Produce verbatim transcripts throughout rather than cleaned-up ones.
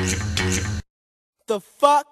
The fuck?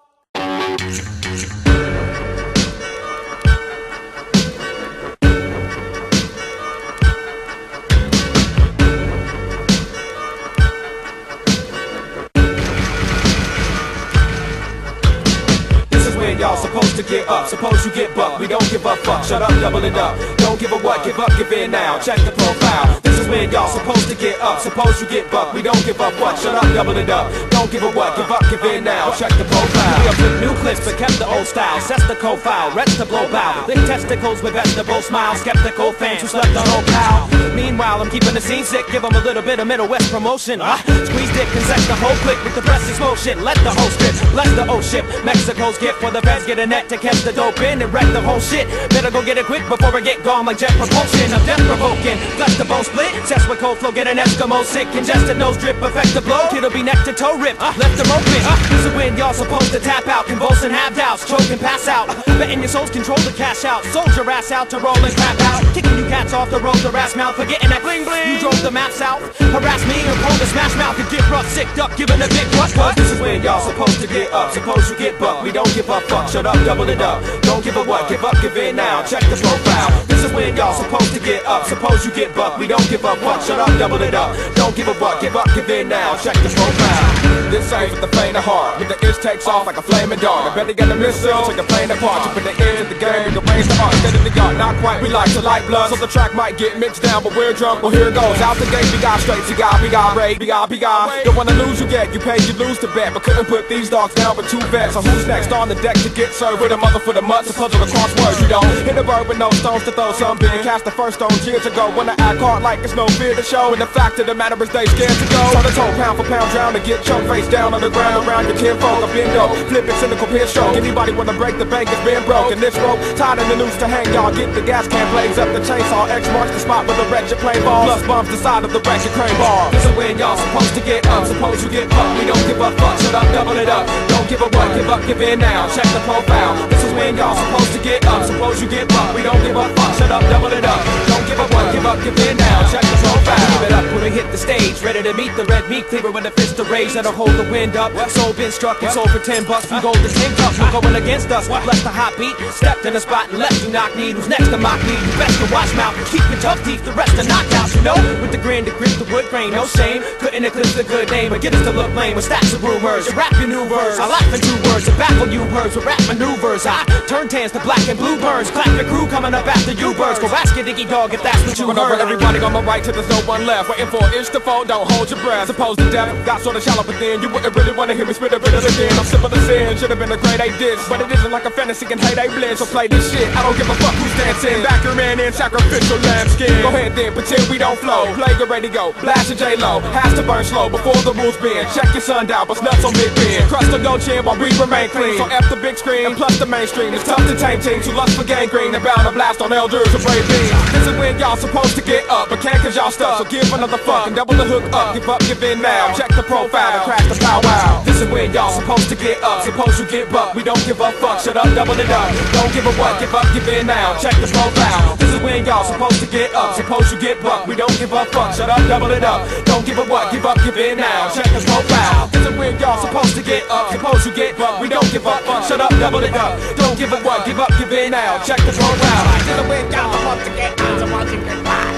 Y'all supposed to get up, suppose you get bucked. We don't give a fuck, shut up, double it up. Don't give a what, give up, give in now. Check the profile. This is when y'all supposed to get up, suppose you get bucked. We don't give up what, shut up, double it up. Don't give a what, give up, give in now. Check the profile. We have flipped new clips but kept the old style. Sets the co-file, rest to blow bow. Lick testicles with vegetable smiles. Skeptical fans who slept on old cow. Meanwhile, I'm keeping the scene sick. Give them a little bit of Middle West promotion. Uh, squeeze dick and sex the whole clique with the breast explosion. Let the whole spit, bless the whole ship. Mexico's gift for the feds get a net to catch the dope in and wreck the whole shit. Better go get it quick before I get gone like jet propulsion. I'm death provoking, flesh the bone split. Chest with cold flow, get an Eskimo sick. Congested nose drip, affect the blow. Kid'll be neck to toe ripped, uh, left them open. Uh, this is when y'all supposed to tap out, convulsing half doubts, choke and pass out. Uh, betting your souls control the cash out. Sold your ass out to roll and crap out. Kicking you cats off the road to ass mouth, forgetting that bling bling. You drove the map south, harass me and prone to smash mouth and get rough, sicked up, giving a big rush. What? This is when y'all supposed to get up, suppose you get bucked. We don't give a fuck, shut up, double it up. Don't give a what, give up, give in now. Check the profile. This is when y'all supposed to get up, suppose you get bucked. We don't give up what, shut up, double it up. Don't give a what, give up, give in now. Check the profile. This ain't with the faint of heart. When the itch takes off like a flaming dart. I better get a missile, take a plane apart. You put the edge of the game, we can range the art. Instead of the art, not quite. We like to light blood, so the track might get mixed down, but we're drunk. Well, here it goes. Out the gate, we got straight, we got, we got raid, we got, we got. Don't wanna lose, you get, you pay, you lose to bet. But couldn't put these dogs down with two vets. So who's next on the deck to get served with a mother for the mutts? A puzzle across words, you don't hit a bird with no stones to throw some big. Cast the first stone years ago. Wanna act hard like it's no fear to show. And the fact of the matter is they scared to go. On the toe, pound for pound, drown to get choked. Face down on the ground around your kinfolk. A bendo, flip it, cynical peer stroke. Anybody wanna break the bank, it's been broken. This rope, tied in the noose to hang y'all. Get the gas can, blaze up the chainsaw. X marks the spot where the wretched plane balls. Plus bumps the side of the wretched crane bar. This is when y'all supposed to get up, suppose you get bucked. We don't give a fuck, shut up, double it up. Don't give a what, give up, give in now. Check the profile. This is when y'all supposed to get up, suppose you get bucked. We don't give a fuck, shut up, double it up. Don't give a what, give up, give in now. Check the profile. Give it up when we hit the stage, ready to meet the red meat cleaver with a fist to raise that'll hold the wind up. Soul been struck and sold for ten bucks from gold to ten cups. We're going against us, bless the hot beat. Stepped in the spot and left you knock knee. Who's next to mock me? You best to watch mouth and keep your tough teeth. The rest are knockouts, you know. With the grin to grip the wood grain, no shame. Couldn't eclipse the good name, but get us to look lame with stacks of rumors. You rap your new words, I laugh in two words to baffle you birds with rap maneuvers. I turn tans to black and blue burns. Clap your crew coming up after you birds. Go ask your diggy dog if that's what you heard. Everybody on my right till there's no one left. Waiting for an inch to fall, don't hold your breath. Suppose the depth got sort of shallow, but then you wouldn't really want to hear me spit a bit of again. I'm simple as sin, should have been a grade A diss, but it isn't like a fantasy and hate A bliss. So play this shit, I don't give a fuck who's dancing. Back your man in sacrificial lambskin. Go ahead then, pretend we don't flow. Play the radio, blast your J-Lo. Has to burn slow before the rules bend. Check your sundown, but nuts on Big Ben. Crust on your chin while we remain clean. So F the big screen and plus the mainstream. It's tough to tame teams who lust for gangrene and bound to blast on elders and brave beans. This is when y'all supposed to get up, but can't cause y'all stuck. So give another fuck and double the hook up. Give up, give in now. Check the profile and crash the powwow. This is when y'all supposed to get up, suppose you get bucked. We don't give a fuck, shut up, double it up. Don't give a what, give up, give in now. Check the profile. This is when y'all supposed to get up, suppose you get bucked. We don't give a fuck, shut up, double it up. Don't give a what, give up, give in now. Check the profile. This is when y'all supposed to get up, suppose you get bucked. We don't give a fuck, shut up, double it up. Don't give a what, give up, give in now. Check the profile. This is when y'all supposed to get up, supposed to get bucked.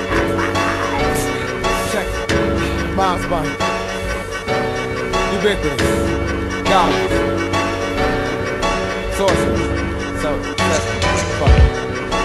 Check it. Miles Bond. Ubiquitous. Dollars. Sources. So, let's fuck it.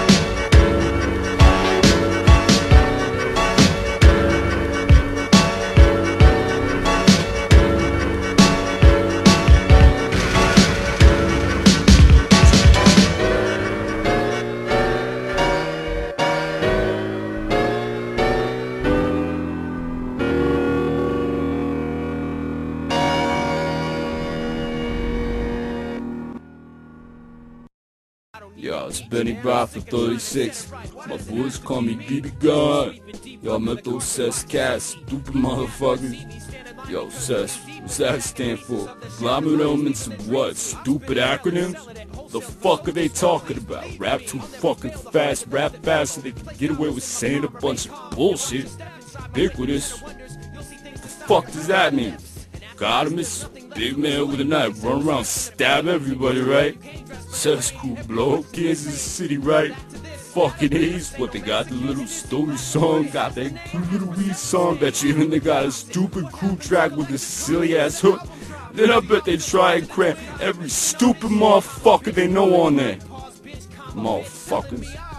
Yo, it's Benny Brown for thirty-six. My boys call me B B God. Y'all mental cess cats, stupid motherfuckers. Yo, cess, what's that stand for? Conglomerate elements of what? Stupid acronyms? The fuck are they talking about? Rap too fucking fast, rap fast so they can get away with saying a bunch of bullshit. Ubiquitous? What the fuck does that mean? got him, it's big man with a knife, run around, stab everybody, right? Says crew, blow up Kansas City, right? Fucking A's, what they got, the little story song, got that cute little weed song, bet you even they got a stupid crew track with a silly ass hook. Then I bet they try and cram every stupid motherfucker they know on there. Motherfuckers.